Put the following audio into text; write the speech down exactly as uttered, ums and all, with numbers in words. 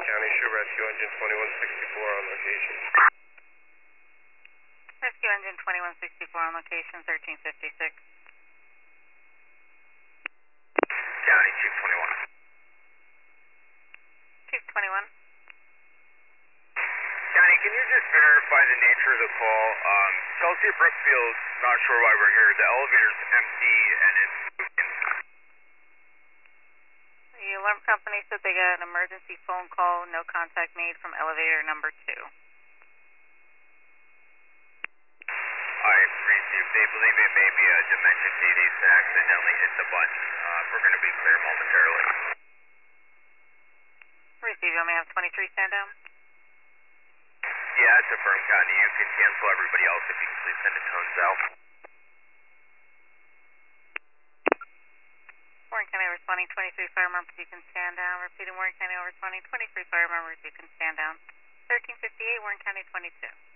County, show rescue engine twenty-one sixty-four on location. Rescue engine twenty-one sixty-four on location, thirteen fifty-six. County, Chief twenty-one. Chief twenty-one. County, can you just verify the nature of the call? Um, Chelsea Brookfield, not sure why we're here. The elevator's empty and it's moving. The alarm company said they got an emergency phone call, no contact made from elevator number two. I received. They believe it may be a Dimension D D that accidentally hit the button. Uh, we're going to be clear momentarily. Receive, you want me to have twenty-three stand down? Yeah, it's a firm, County. You can cancel everybody else if you can please send the tones out. Warren County responding, twenty-three fire members, you can stand down. Repeating, Warren County responding, twenty-three fire members, you can stand down. thirteen fifty-eight, Warren County twenty-two.